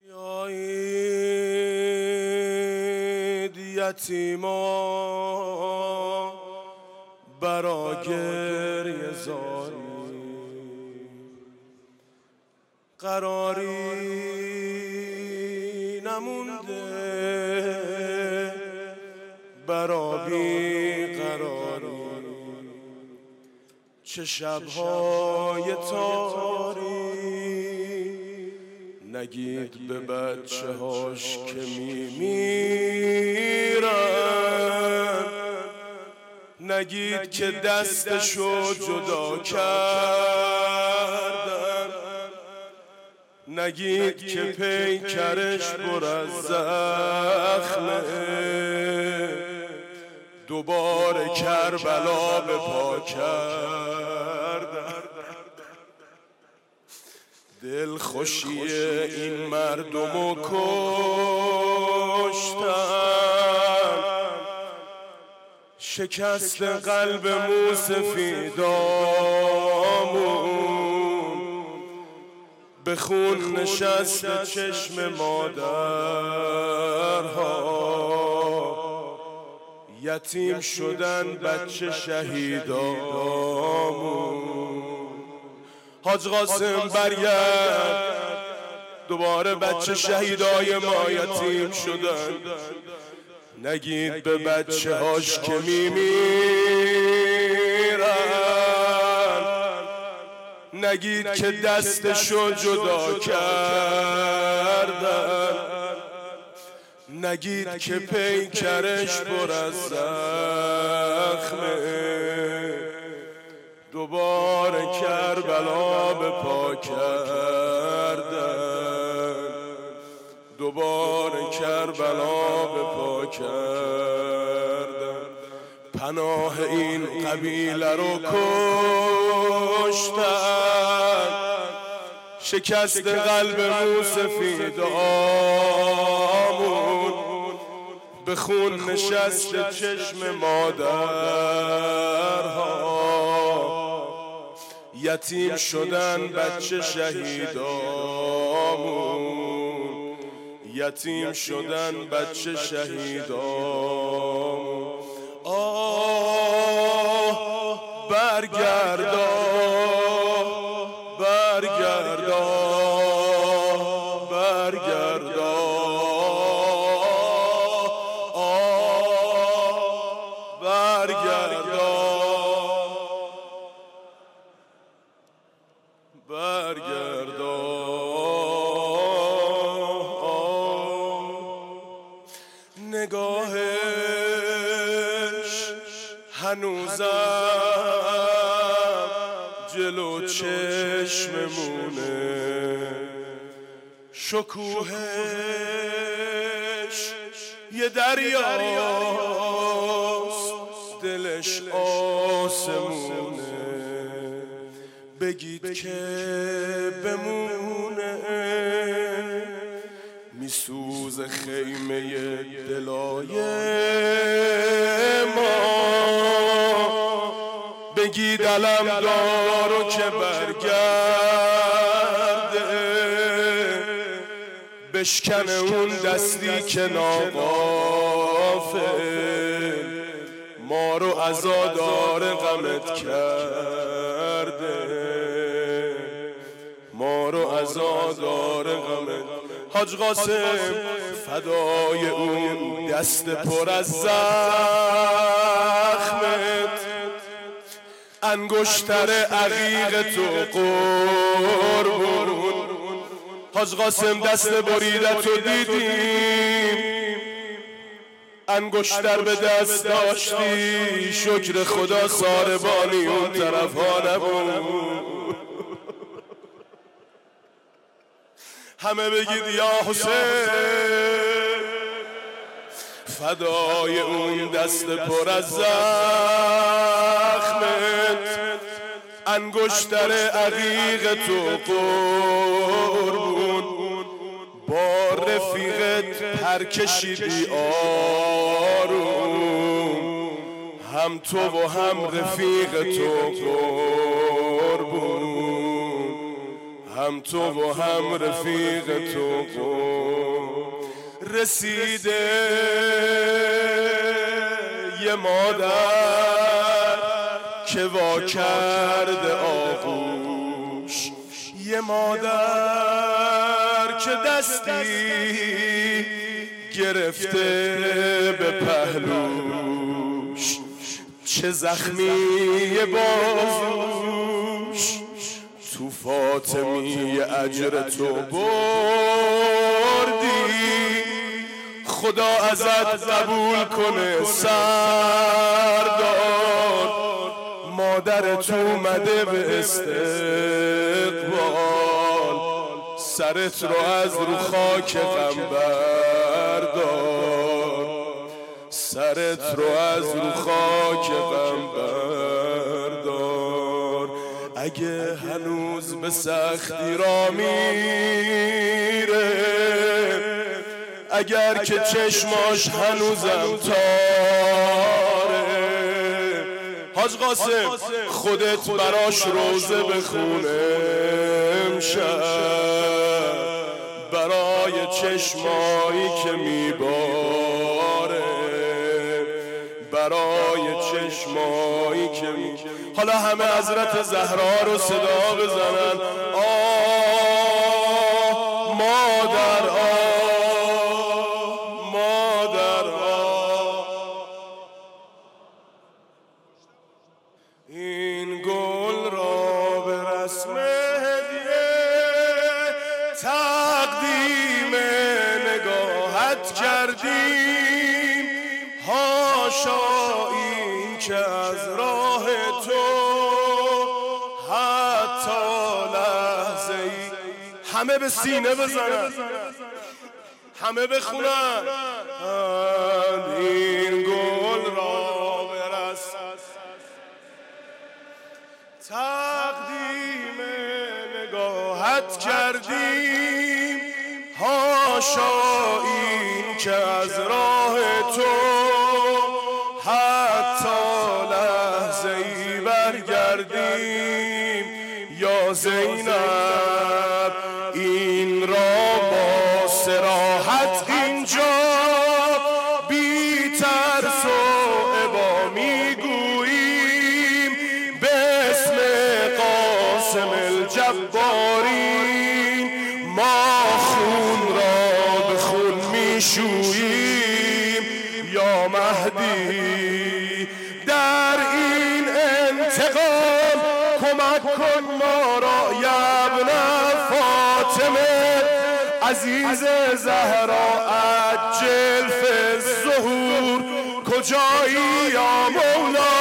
بیایید یتیما برا گریه زاری، قراری نمونده برا بیقراری. چه شب‌های تاری نگید به بچه هاش که میمیرن، نگید که دستشو جدا کردن، نگید که پیکرش پر از زخمه، دوباره کربلا به پا کردن. دل خوشی این مردمو کشتن، شکست قلب موسفیدامون، به خون نشست چشم مادرها، یتیم شدن بچه شهیدامون. حاج قاسم برگرد، دوباره بچه شهیدای ما یتیم شدن، نگید به بچه هاش که میمیرن، نگید که دستشو جدا کردن، نگید که پیکرش پر از زخمه، دوباره کربلا به پا کردن، دوباره کربلا به پا کردن. پناه این قبیله رو کشتن، شکست قلب موسفیدامون، به خون نشست چشم مادرها، یتیم شدن بچه شهیدامون، یتیم شدن بچه شهیدامون. آه برگردا برگردا برگردا، آه برگردا برگردا. نگاهش هنوزم جلو چشممونه، شکوهش یه دریاست، دلش آسمونه، بگید که بمونه، میسوز خیمه دلای ما، بگید علم دارو که برگرده، بشکنه اون دستی که ناغافل ما رو عزادار غمت کرده، ما رو عزادار غمت. حاج قاسم فدای اون دست پر از زخمت، انگشتر عقیق تو قربون. حاج قاسم دست بریدت رو دیدیم، انگشتر به دست داشتی، شکر خدا ساربانی اون طرف ها نبود. همه بگید یا حسین، فدای اون دست پر از زخمت، انگشتر عقیق تو قربون. با رفیقت پر کشیدی آروم، هم تو و هم رفیق تو قربون، هم تو و هم رفیق تو رسیده یه مادر که وا کرده آغوش، یه مادر که دستی گرفته به پهلوش، چه زخمی بازوش تو فاطمی اجر تو بردی. خدا ازت قبول کنه سردار، مادرت اومده به استقبال، سرت رو از رو خاک غم بردار، سرت رو از رو خاک غم بردار. اگه هنوز به سختی را میره، اگر که چشماش هنوزم تاره، حاج قاسم خودت براش روزه بخونه امشب، برای چشمایی که میباره، برای چشمایی که حالا همه حضرت زهرا رو صدا بزنن. آه مادر، آه مادر، آه. این گل را به رسم هدیه تقدیم نگاهت کردیم، هاشا این که از راه تو حتی لحظه ای. همه به سینه بزنن، همه بخونن. این گل را به رسم تقدیم نگاهت کردیم، هاشا این که از راه تو حتی لحظه ای برگردیم. یا زینب این را با صراحت اینجا بی ترس و ابا میگوییم، به اسم قاسم الجبارین ما خون را به خون میشوییم. یا مهدی در این انتقام کمک کن ما را، یا ابن فاطمه عزیز زهرا عجل فی الظهور، کجایی یا مولا؟